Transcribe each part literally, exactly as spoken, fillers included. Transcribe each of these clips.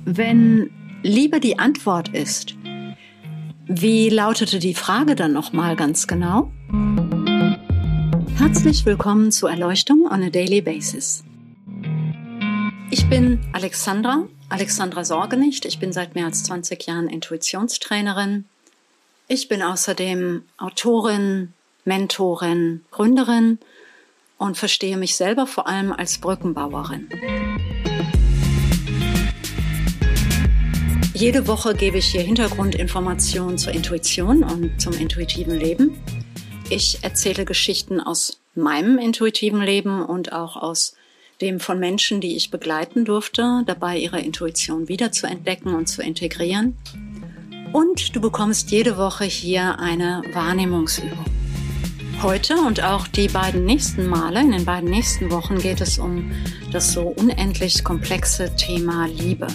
Wenn Liebe die Antwort ist, wie lautete die Frage dann nochmal ganz genau? Herzlich willkommen zu Erleuchtung on a Daily Basis. Ich bin Alexandra, Alexandra Sorgenicht. Ich bin seit mehr als zwanzig Jahren Intuitionstrainerin. Ich bin außerdem Autorin, Mentorin, Gründerin und verstehe mich selber vor allem als Brückenbauerin. Jede Woche gebe ich hier Hintergrundinformationen zur Intuition und zum intuitiven Leben. Ich erzähle Geschichten aus meinem intuitiven Leben und auch aus dem von Menschen, die ich begleiten durfte, dabei ihre Intuition wiederzuentdecken und zu integrieren. Und du bekommst jede Woche hier eine Wahrnehmungsübung. Heute und auch die beiden nächsten Male, in den beiden nächsten Wochen, geht es um das so unendlich komplexe Thema Liebe.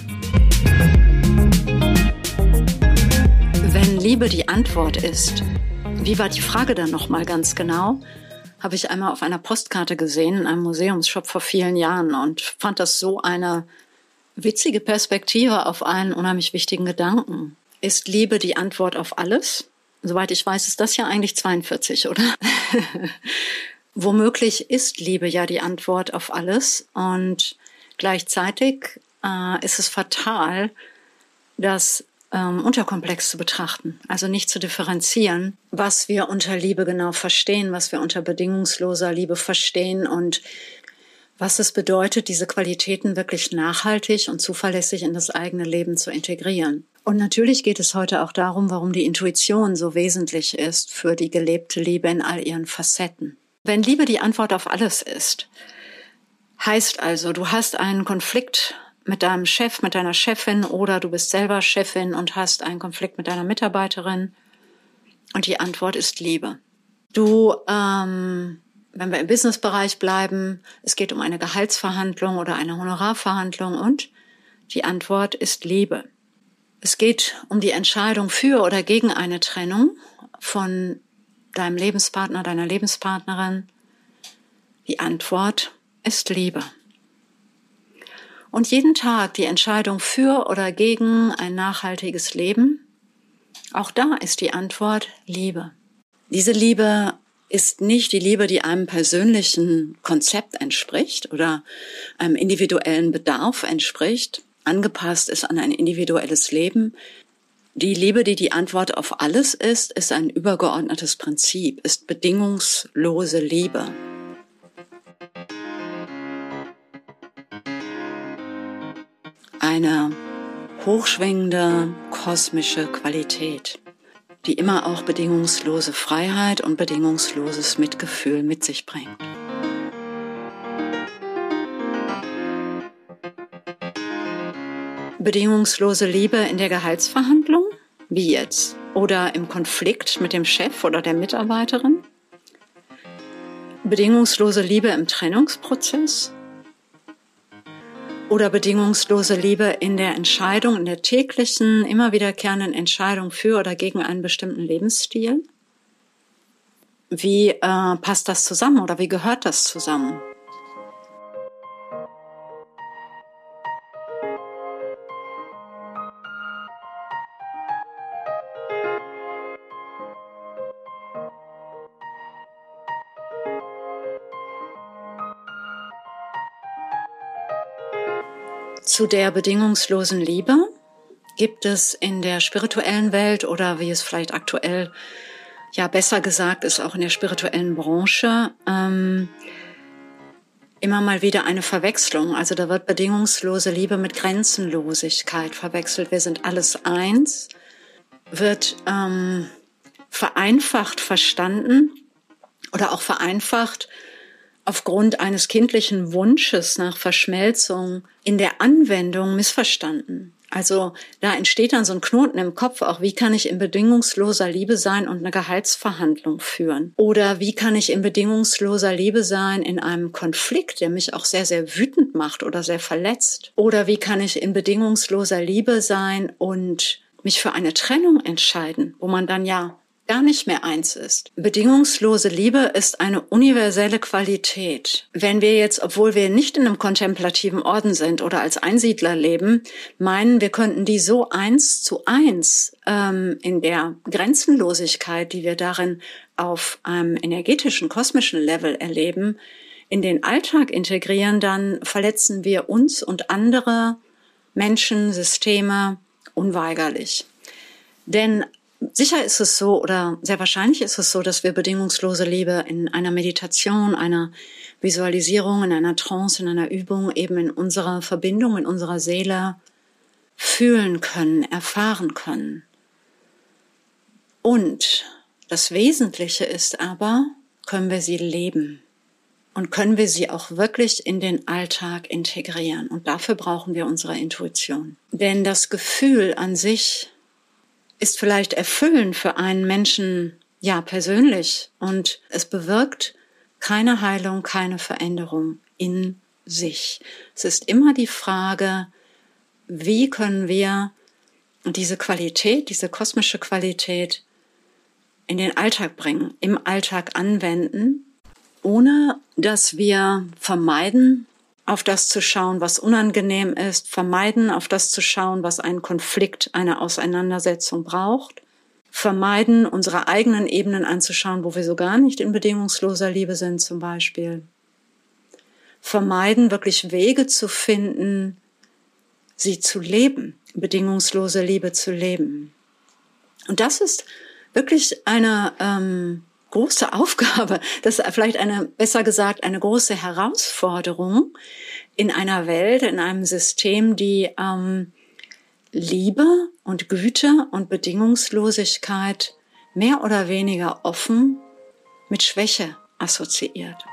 Wenn Liebe die Antwort ist, wie war die Frage dann nochmal ganz genau? Habe ich einmal auf einer Postkarte gesehen, in einem Museumsshop vor vielen Jahren und fand das so eine witzige Perspektive auf einen unheimlich wichtigen Gedanken. Ist Liebe die Antwort auf alles? Soweit ich weiß, ist das ja eigentlich zweiundvierzig, oder? Womöglich ist Liebe ja die Antwort auf alles und gleichzeitig äh, ist es fatal, das ähm, unterkomplex zu betrachten, also nicht zu differenzieren, was wir unter Liebe genau verstehen, was wir unter bedingungsloser Liebe verstehen und was es bedeutet, diese Qualitäten wirklich nachhaltig und zuverlässig in das eigene Leben zu integrieren. Und natürlich geht es heute auch darum, warum die Intuition so wesentlich ist für die gelebte Liebe in all ihren Facetten. Wenn Liebe die Antwort auf alles ist, heißt also, du hast einen Konflikt mit deinem Chef, mit deiner Chefin oder du bist selber Chefin und hast einen Konflikt mit deiner Mitarbeiterin und die Antwort ist Liebe. Du, ähm, wenn wir im Businessbereich bleiben, es geht um eine Gehaltsverhandlung oder eine Honorarverhandlung und die Antwort ist Liebe. Es geht um die Entscheidung für oder gegen eine Trennung von deinem Lebenspartner, deiner Lebenspartnerin. Die Antwort ist Liebe. Und jeden Tag die Entscheidung für oder gegen ein nachhaltiges Leben, auch da ist die Antwort Liebe. Diese Liebe ist nicht die Liebe, die einem persönlichen Konzept entspricht oder einem individuellen Bedarf entspricht, angepasst ist an ein individuelles Leben. Die Liebe, die die Antwort auf alles ist, ist ein übergeordnetes Prinzip, ist bedingungslose Liebe. Eine hochschwingende kosmische Qualität, die immer auch bedingungslose Freiheit und bedingungsloses Mitgefühl mit sich bringt. Bedingungslose Liebe in der Gehaltsverhandlung, wie jetzt, oder im Konflikt mit dem Chef oder der Mitarbeiterin. Bedingungslose Liebe im Trennungsprozess. Oder bedingungslose Liebe in der Entscheidung, in der täglichen, immer wiederkehrenden Entscheidung für oder gegen einen bestimmten Lebensstil. Wie äh, passt das zusammen oder wie gehört das zusammen? Zu der bedingungslosen Liebe gibt es in der spirituellen Welt oder wie es vielleicht aktuell, ja besser gesagt ist, auch in der spirituellen Branche, ähm, immer mal wieder eine Verwechslung. Also da wird bedingungslose Liebe mit Grenzenlosigkeit verwechselt. Wir sind alles eins, wird ähm, vereinfacht verstanden oder auch vereinfacht aufgrund eines kindlichen Wunsches nach Verschmelzung in der Anwendung missverstanden. Also da entsteht dann so ein Knoten im Kopf, auch wie kann ich in bedingungsloser Liebe sein und eine Gehaltsverhandlung führen? Oder wie kann ich in bedingungsloser Liebe sein in einem Konflikt, der mich auch sehr, sehr wütend macht oder sehr verletzt? Oder wie kann ich in bedingungsloser Liebe sein und mich für eine Trennung entscheiden, wo man dann ja gar nicht mehr eins ist. Bedingungslose Liebe ist eine universelle Qualität. Wenn wir jetzt, obwohl wir nicht in einem kontemplativen Orden sind oder als Einsiedler leben, meinen, wir könnten die so eins zu eins ähm, in der Grenzenlosigkeit, die wir darin auf einem energetischen, kosmischen Level erleben, in den Alltag integrieren, dann verletzen wir uns und andere Menschen, Systeme unweigerlich. Denn sicher ist es so, oder sehr wahrscheinlich ist es so, dass wir bedingungslose Liebe in einer Meditation, einer Visualisierung, in einer Trance, in einer Übung eben in unserer Verbindung, in unserer Seele fühlen können, erfahren können. Und das Wesentliche ist aber, können wir sie leben und können wir sie auch wirklich in den Alltag integrieren. Und dafür brauchen wir unsere Intuition. Denn das Gefühl an sich ist vielleicht erfüllend für einen Menschen, ja, persönlich. Und es bewirkt keine Heilung, keine Veränderung in sich. Es ist immer die Frage, wie können wir diese Qualität, diese kosmische Qualität in den Alltag bringen, im Alltag anwenden, ohne dass wir vermeiden, auf das zu schauen, was unangenehm ist, vermeiden, auf das zu schauen, was einen Konflikt, eine Auseinandersetzung braucht, vermeiden, unsere eigenen Ebenen anzuschauen, wo wir so gar nicht in bedingungsloser Liebe sind zum Beispiel, vermeiden, wirklich Wege zu finden, sie zu leben, bedingungslose Liebe zu leben. Und das ist wirklich eine ähm, große Aufgabe, das ist vielleicht eine, besser gesagt, eine große Herausforderung in einer Welt, in einem System, die ähm, Liebe und Güte und Bedingungslosigkeit mehr oder weniger offen mit Schwäche assoziiert.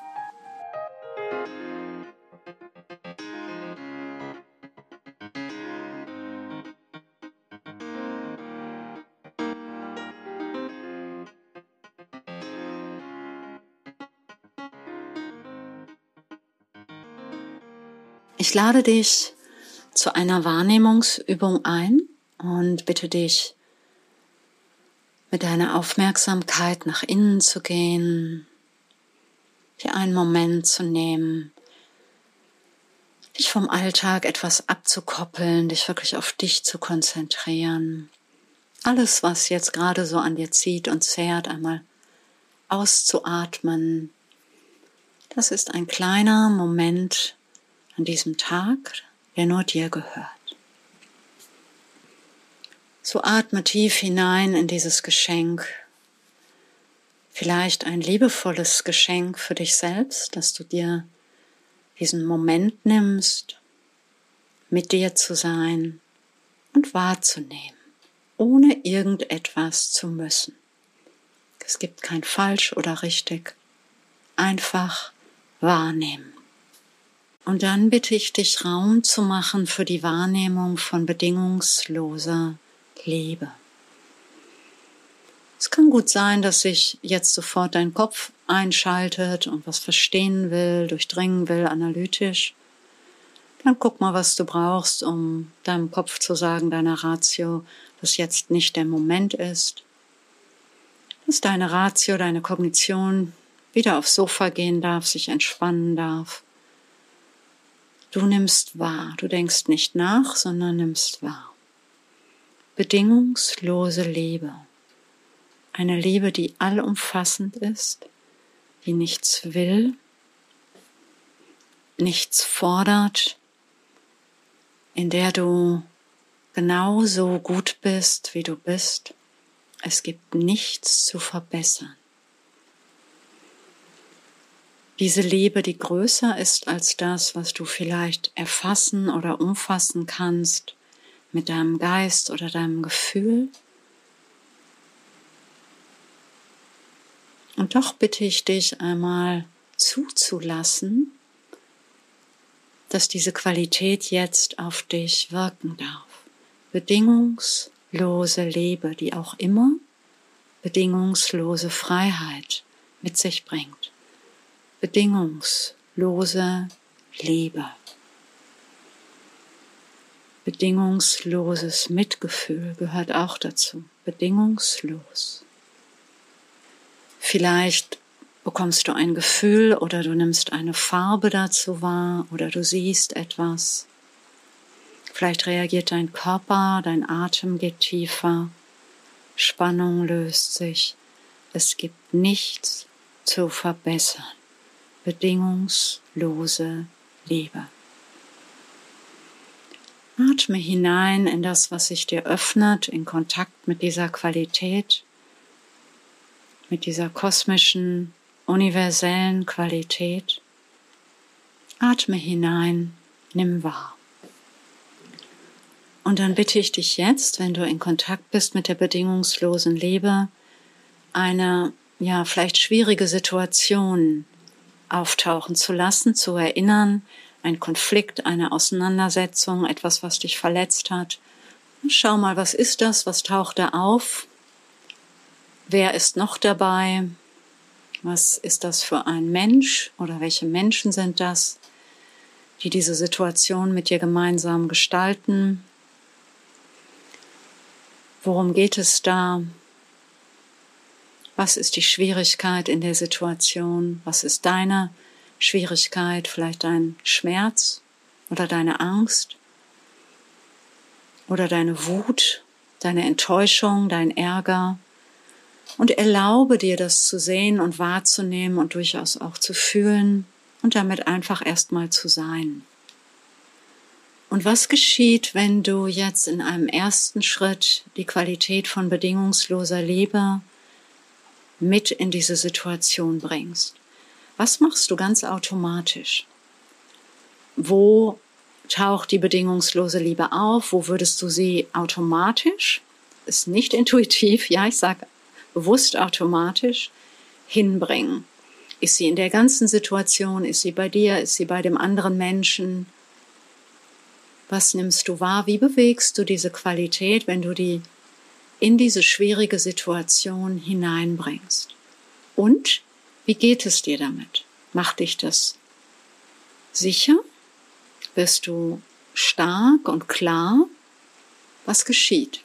Ich lade dich zu einer Wahrnehmungsübung ein und bitte dich, mit deiner Aufmerksamkeit nach innen zu gehen, dir einen Moment zu nehmen, dich vom Alltag etwas abzukoppeln, dich wirklich auf dich zu konzentrieren. Alles, was jetzt gerade so an dir zieht und zehrt, einmal auszuatmen. Das ist ein kleiner Moment an diesem Tag, der nur dir gehört. So atme tief hinein in dieses Geschenk. Vielleicht ein liebevolles Geschenk für dich selbst, dass du dir diesen Moment nimmst, mit dir zu sein und wahrzunehmen, ohne irgendetwas zu müssen. Es gibt kein falsch oder richtig, einfach wahrnehmen. Und dann bitte ich dich, Raum zu machen für die Wahrnehmung von bedingungsloser Liebe. Es kann gut sein, dass sich jetzt sofort dein Kopf einschaltet und was verstehen will, durchdringen will, analytisch. Dann guck mal, was du brauchst, um deinem Kopf zu sagen, deiner Ratio, dass jetzt nicht der Moment ist. Dass deine Ratio, deine Kognition wieder aufs Sofa gehen darf, sich entspannen darf. Du nimmst wahr, du denkst nicht nach, sondern nimmst wahr. Bedingungslose Liebe. Eine Liebe, die allumfassend ist, die nichts will, nichts fordert, in der du genauso gut bist, wie du bist. Es gibt nichts zu verbessern. Diese Liebe, die größer ist als das, was du vielleicht erfassen oder umfassen kannst mit deinem Geist oder deinem Gefühl. Und doch bitte ich dich einmal zuzulassen, dass diese Qualität jetzt auf dich wirken darf. Bedingungslose Liebe, die auch immer bedingungslose Freiheit mit sich bringt. Bedingungslose Liebe. Bedingungsloses Mitgefühl gehört auch dazu. Bedingungslos. Vielleicht bekommst du ein Gefühl oder du nimmst eine Farbe dazu wahr oder du siehst etwas. Vielleicht reagiert dein Körper, dein Atem geht tiefer, Spannung löst sich. Es gibt nichts zu verbessern. Bedingungslose Liebe. Atme hinein in das, was sich dir öffnet, in Kontakt mit dieser Qualität, mit dieser kosmischen, universellen Qualität. Atme hinein, nimm wahr. Und dann bitte ich dich jetzt, wenn du in Kontakt bist mit der bedingungslosen Liebe, eine, ja, vielleicht schwierige Situation auftauchen zu lassen, zu erinnern, ein Konflikt, eine Auseinandersetzung, etwas, was dich verletzt hat. Schau mal, was ist das? Was taucht da auf? Wer ist noch dabei? Was ist das für ein Mensch oder welche Menschen sind das, die diese Situation mit dir gemeinsam gestalten? Worum geht es da? Was ist die Schwierigkeit in der Situation? Was ist deine Schwierigkeit? Vielleicht dein Schmerz oder deine Angst oder deine Wut, deine Enttäuschung, dein Ärger? Und erlaube dir, das zu sehen und wahrzunehmen und durchaus auch zu fühlen und damit einfach erstmal zu sein. Und was geschieht, wenn du jetzt in einem ersten Schritt die Qualität von bedingungsloser Liebe mit in diese Situation bringst? Was machst du ganz automatisch? Wo taucht die bedingungslose Liebe auf? Wo würdest du sie automatisch, ist nicht intuitiv, ja, ich sage bewusst automatisch, hinbringen? Ist sie in der ganzen Situation? Ist sie bei dir? Ist sie bei dem anderen Menschen? Was nimmst du wahr? Wie bewegst du diese Qualität, wenn du die in diese schwierige Situation hineinbringst? Und wie geht es dir damit? Macht dich das sicher? Bist du stark und klar? Was geschieht?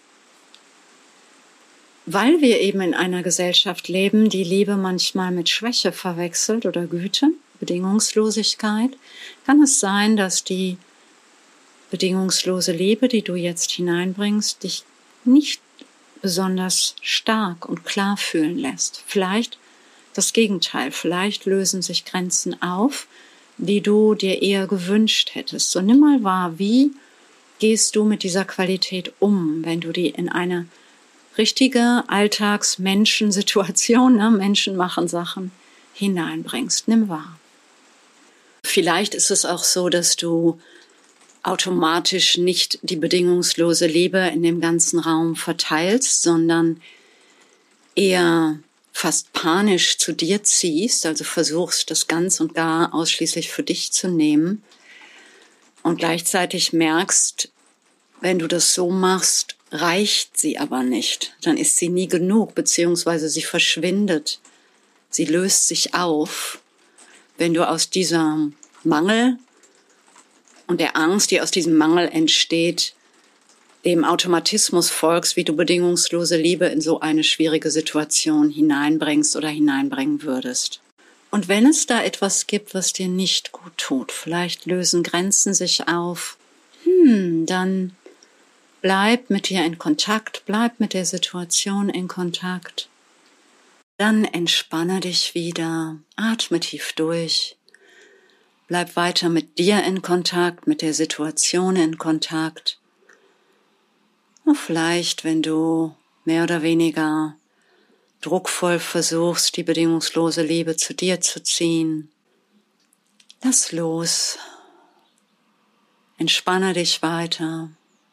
Weil wir eben in einer Gesellschaft leben, die Liebe manchmal mit Schwäche verwechselt oder Güte, Bedingungslosigkeit, kann es sein, dass die bedingungslose Liebe, die du jetzt hineinbringst, dich nicht besonders stark und klar fühlen lässt. Vielleicht das Gegenteil, vielleicht lösen sich Grenzen auf, die du dir eher gewünscht hättest. So nimm mal wahr, wie gehst du mit dieser Qualität um, wenn du die in eine richtige Alltags-Menschen-Situation, ne, Menschen machen Sachen, hineinbringst. Nimm wahr. Vielleicht ist es auch so, dass du automatisch nicht die bedingungslose Liebe in dem ganzen Raum verteilst, sondern eher fast panisch zu dir ziehst, also versuchst, das ganz und gar ausschließlich für dich zu nehmen und gleichzeitig merkst, wenn du das so machst, reicht sie aber nicht. Dann ist sie nie genug, beziehungsweise sie verschwindet. Sie löst sich auf, wenn du aus diesem Mangel und der Angst, die aus diesem Mangel entsteht, dem Automatismus folgst, wie du bedingungslose Liebe in so eine schwierige Situation hineinbringst oder hineinbringen würdest. Und wenn es da etwas gibt, was dir nicht gut tut, vielleicht lösen Grenzen sich auf, hm, dann bleib mit dir in Kontakt, bleib mit der Situation in Kontakt. Dann entspanne dich wieder, atme tief durch. Bleib weiter mit dir in Kontakt, mit der Situation in Kontakt. Und vielleicht, wenn du mehr oder weniger druckvoll versuchst, die bedingungslose Liebe zu dir zu ziehen, lass los. Entspanne dich weiter.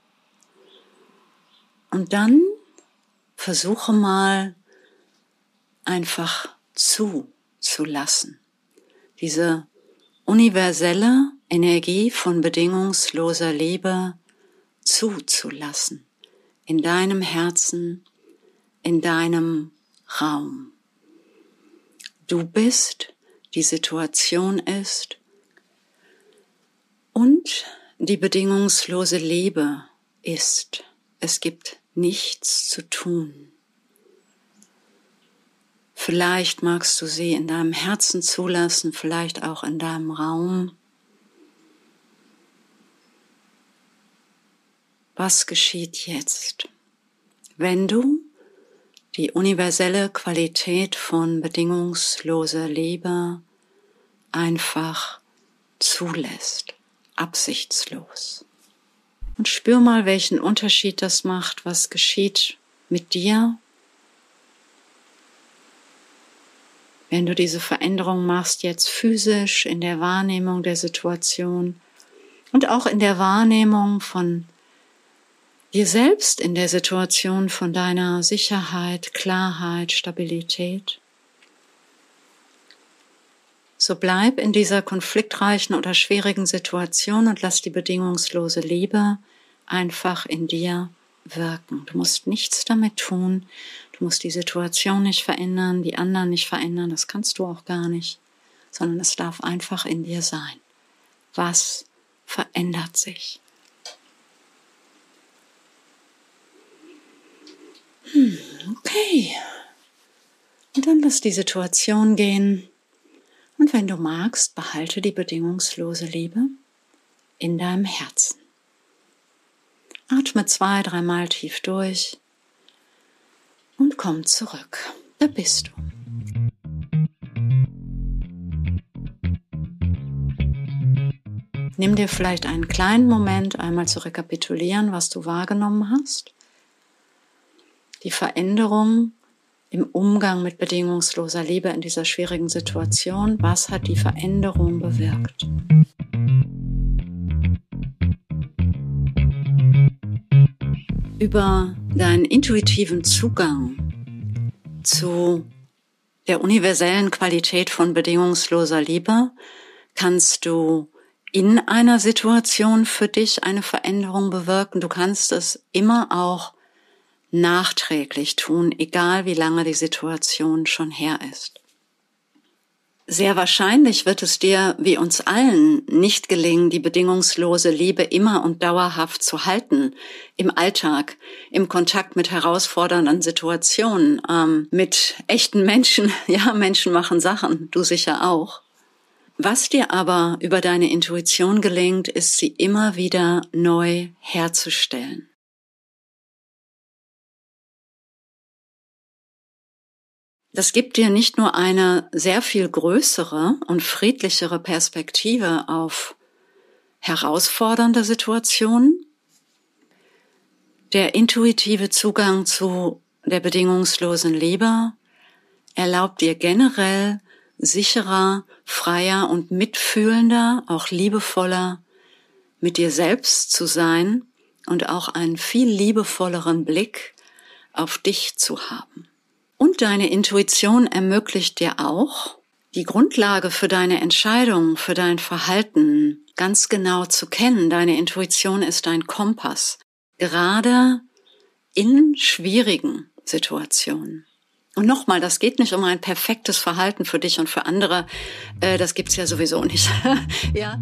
Und dann versuche mal einfach zuzulassen. Diese universelle Energie von bedingungsloser Liebe zuzulassen. In deinem Herzen, in deinem Raum. Du bist, die Situation ist und die bedingungslose Liebe ist. Es gibt nichts zu tun. Vielleicht magst du sie in deinem Herzen zulassen, vielleicht auch in deinem Raum. Was geschieht jetzt, wenn du die universelle Qualität von bedingungsloser Liebe einfach zulässt, absichtslos? Und spür mal, welchen Unterschied das macht, was geschieht mit dir, wenn du diese Veränderung machst, jetzt physisch in der Wahrnehmung der Situation und auch in der Wahrnehmung von dir selbst, in der Situation von deiner Sicherheit, Klarheit, Stabilität. So bleib in dieser konfliktreichen oder schwierigen Situation und lass die bedingungslose Liebe einfach in dir wirken. Du musst nichts damit tun, du musst die Situation nicht verändern, die anderen nicht verändern, das kannst du auch gar nicht, sondern es darf einfach in dir sein. Was verändert sich? Hm, okay. Und dann lass die Situation gehen. Und wenn du magst, behalte die bedingungslose Liebe in deinem Herzen. Atme zwei, dreimal tief durch und komm zurück. Da bist du. Nimm dir vielleicht einen kleinen Moment, einmal zu rekapitulieren, was du wahrgenommen hast. Die Veränderung im Umgang mit bedingungsloser Liebe in dieser schwierigen Situation. Was hat die Veränderung bewirkt? Über deinen intuitiven Zugang zu der universellen Qualität von bedingungsloser Liebe kannst du in einer Situation für dich eine Veränderung bewirken. Du kannst es immer auch nachträglich tun, egal wie lange die Situation schon her ist. Sehr wahrscheinlich wird es dir, wie uns allen, nicht gelingen, die bedingungslose Liebe immer und dauerhaft zu halten, im Alltag, im Kontakt mit herausfordernden Situationen, ähm, mit echten Menschen. Ja, Menschen machen Sachen, du sicher auch. Was dir aber über deine Intuition gelingt, ist, sie immer wieder neu herzustellen. Das gibt dir nicht nur eine sehr viel größere und friedlichere Perspektive auf herausfordernde Situationen. Der intuitive Zugang zu der bedingungslosen Liebe erlaubt dir generell sicherer, freier und mitfühlender, auch liebevoller mit dir selbst zu sein und auch einen viel liebevolleren Blick auf dich zu haben. Und deine Intuition ermöglicht dir auch, die Grundlage für deine Entscheidungen, für dein Verhalten ganz genau zu kennen. Deine Intuition ist dein Kompass, gerade in schwierigen Situationen. Und nochmal, das geht nicht um ein perfektes Verhalten für dich und für andere. Äh, das gibt's ja sowieso nicht. Ja.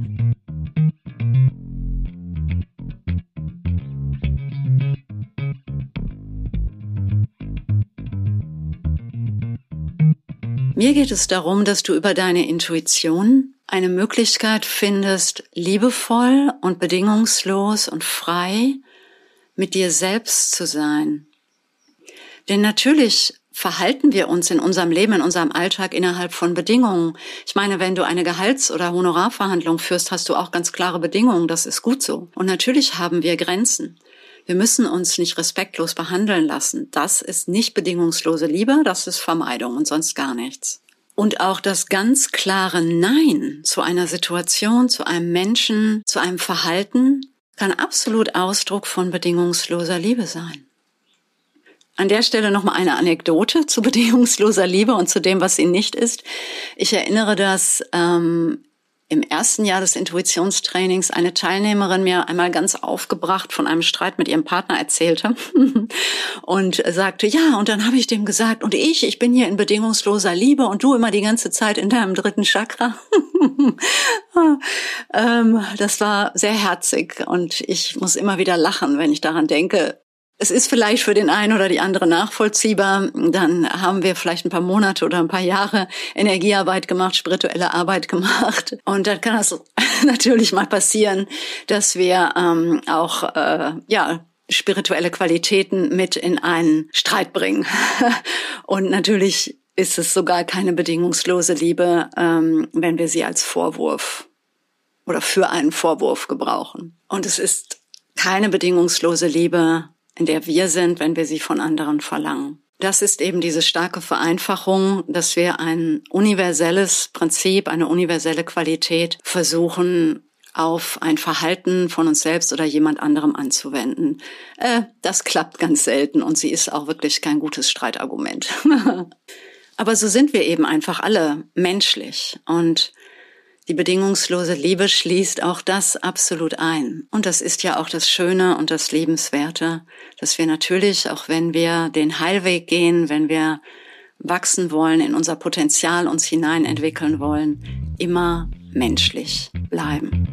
Mir geht es darum, dass du über deine Intuition eine Möglichkeit findest, liebevoll und bedingungslos und frei mit dir selbst zu sein. Denn natürlich verhalten wir uns in unserem Leben, in unserem Alltag innerhalb von Bedingungen. Ich meine, wenn du eine Gehalts- oder Honorarverhandlung führst, hast du auch ganz klare Bedingungen. Das ist gut so. Und natürlich haben wir Grenzen. Wir müssen uns nicht respektlos behandeln lassen. Das ist nicht bedingungslose Liebe, das ist Vermeidung und sonst gar nichts. Und auch das ganz klare Nein zu einer Situation, zu einem Menschen, zu einem Verhalten kann absolut Ausdruck von bedingungsloser Liebe sein. An der Stelle nochmal eine Anekdote zu bedingungsloser Liebe und zu dem, was sie nicht ist. Ich erinnere, dass ähm, im ersten Jahr des Intuitionstrainings eine Teilnehmerin mir einmal ganz aufgebracht von einem Streit mit ihrem Partner erzählte und sagte, ja, und dann habe ich dem gesagt, und ich, ich bin hier in bedingungsloser Liebe und du immer die ganze Zeit in deinem dritten Chakra. ähm, das war sehr herzig und ich muss immer wieder lachen, wenn ich daran denke, Es ist vielleicht für den einen oder die andere nachvollziehbar. Dann haben wir vielleicht ein paar Monate oder ein paar Jahre Energiearbeit gemacht, spirituelle Arbeit gemacht. Und dann kann das natürlich mal passieren, dass wir ähm, auch äh, ja spirituelle Qualitäten mit in einen Streit bringen. Und natürlich ist es sogar keine bedingungslose Liebe, ähm, wenn wir sie als Vorwurf oder für einen Vorwurf gebrauchen. Und es ist keine bedingungslose Liebe, in der wir sind, wenn wir sie von anderen verlangen. Das ist eben diese starke Vereinfachung, dass wir ein universelles Prinzip, eine universelle Qualität versuchen, auf ein Verhalten von uns selbst oder jemand anderem anzuwenden. Äh, das klappt ganz selten und sie ist auch wirklich kein gutes Streitargument. Aber so sind wir eben einfach alle menschlich und die bedingungslose Liebe schließt auch das absolut ein. Und das ist ja auch das Schöne und das Liebenswerte, dass wir natürlich, auch wenn wir den Heilweg gehen, wenn wir wachsen wollen, in unser Potenzial uns hinein entwickeln wollen, immer menschlich bleiben.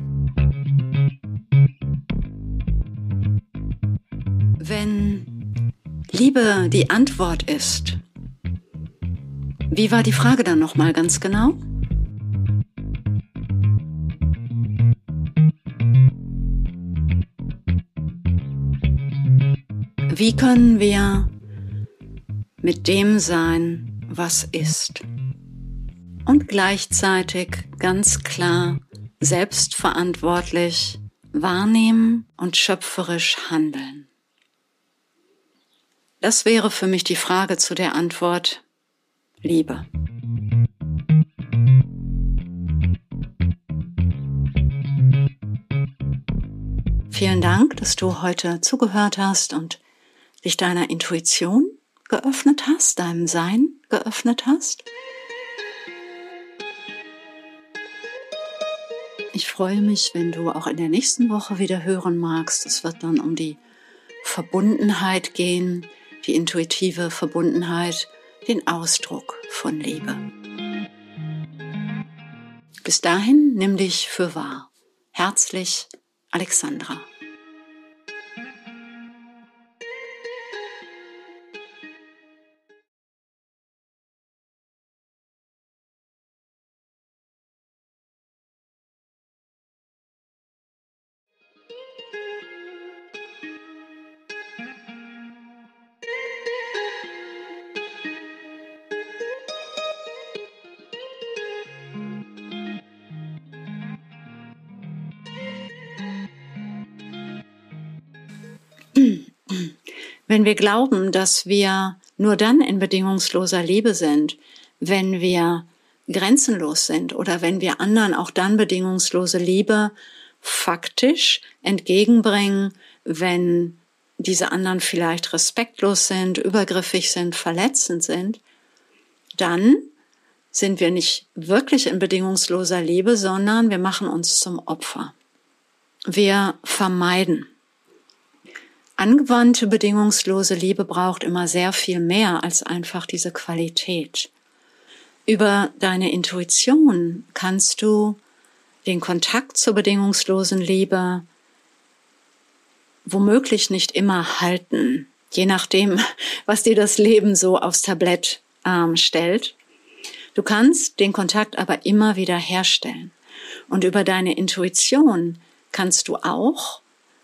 Wenn Liebe die Antwort ist, wie war die Frage dann nochmal ganz genau? Wie können wir mit dem sein, was ist? Und gleichzeitig ganz klar selbstverantwortlich wahrnehmen und schöpferisch handeln. Das wäre für mich die Frage zu der Antwort Liebe. Vielen Dank, dass du heute zugehört hast und dich deiner Intuition geöffnet hast, deinem Sein geöffnet hast. Ich freue mich, wenn du auch in der nächsten Woche wieder hören magst. Es wird dann um die Verbundenheit gehen, die intuitive Verbundenheit, den Ausdruck von Liebe. Bis dahin, nimm dich für wahr. Herzlich, Alexandra. Wenn wir glauben, dass wir nur dann in bedingungsloser Liebe sind, wenn wir grenzenlos sind oder wenn wir anderen auch dann bedingungslose Liebe faktisch entgegenbringen, wenn diese anderen vielleicht respektlos sind, übergriffig sind, verletzend sind, dann sind wir nicht wirklich in bedingungsloser Liebe, sondern wir machen uns zum Opfer. Wir vermeiden. Angewandte bedingungslose Liebe braucht immer sehr viel mehr als einfach diese Qualität. Über deine Intuition kannst du den Kontakt zur bedingungslosen Liebe womöglich nicht immer halten, je nachdem, was dir das Leben so aufs Tablett ähm, stellt. Du kannst den Kontakt aber immer wieder herstellen. Und über deine Intuition kannst du auch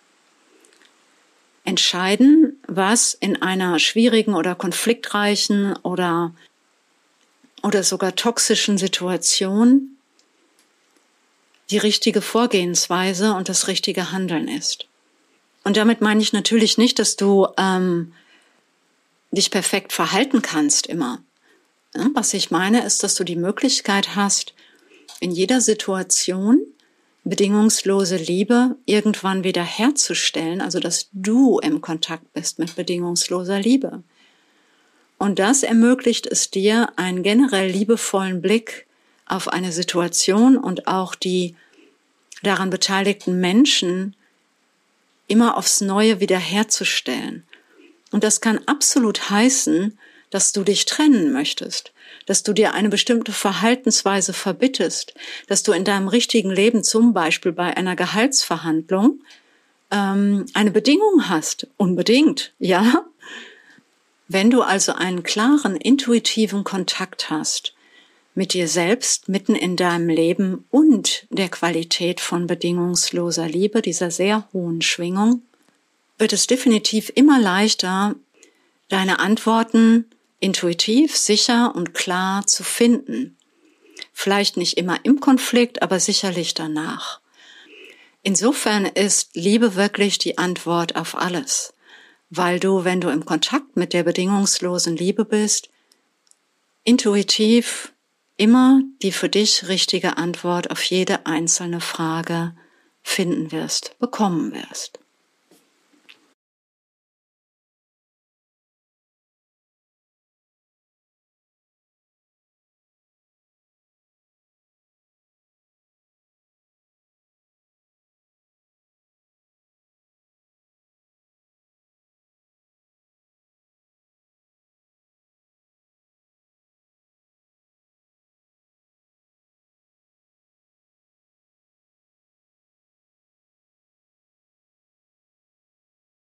entscheiden, was in einer schwierigen oder konfliktreichen oder, oder sogar toxischen Situation die richtige Vorgehensweise und das richtige Handeln ist. Und damit meine ich natürlich nicht, dass du ähm, dich perfekt verhalten kannst immer. Ja, was ich meine, ist, dass du die Möglichkeit hast, in jeder Situation bedingungslose Liebe irgendwann wieder herzustellen, also dass du im Kontakt bist mit bedingungsloser Liebe. Und das ermöglicht es dir, einen generell liebevollen Blick auf eine Situation und auch die daran beteiligten Menschen immer aufs Neue wiederherzustellen. Und das kann absolut heißen, dass du dich trennen möchtest, dass du dir eine bestimmte Verhaltensweise verbittest, dass du in deinem richtigen Leben zum Beispiel bei einer Gehaltsverhandlung ähm, eine Bedingung hast, unbedingt, ja. Wenn du also einen klaren, intuitiven Kontakt hast mit dir selbst, mitten in deinem Leben und der Qualität von bedingungsloser Liebe, dieser sehr hohen Schwingung, wird es definitiv immer leichter, deine Antworten intuitiv, sicher und klar zu finden. Vielleicht nicht immer im Konflikt, aber sicherlich danach. Insofern ist Liebe wirklich die Antwort auf alles, weil du, wenn du im Kontakt mit der bedingungslosen Liebe bist, intuitiv immer die für dich richtige Antwort auf jede einzelne Frage finden wirst, bekommen wirst.